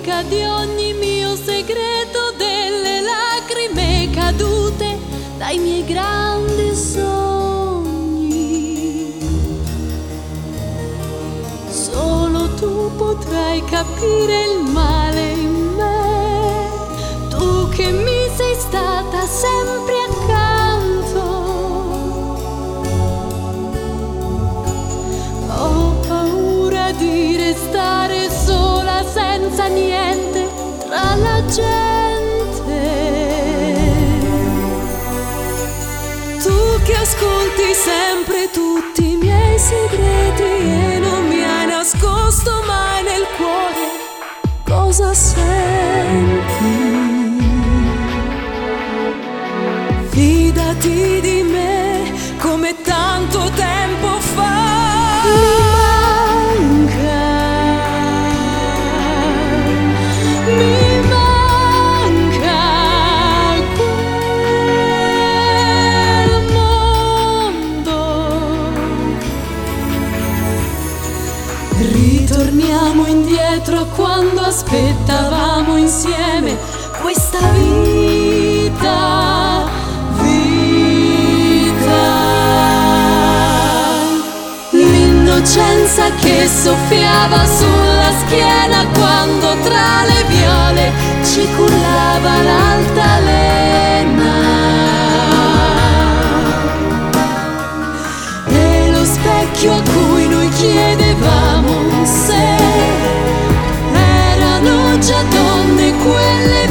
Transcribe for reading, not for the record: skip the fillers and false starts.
amica di ogni mio segreto, delle lacrime cadute dai miei grandi sogni. Solo tu potrai capire il male in me, tu che mi sei stata sempre accanto. Ho paura di restare sola senza niente tra la gente. Tu che ascolti sempre tutti i miei segreti e non mi hai nascosto mai nel cuore cosa senti. Fidati di me come tanto tempo fa. Mi manca quel mondo. Ritorniamo indietro a quando aspettavamo insieme questa vita. L'innocenza che soffiava sulla schiena quando tra le viole ci cullava l'altalena. E lo specchio a cui noi chiedevamo se erano già donne quelle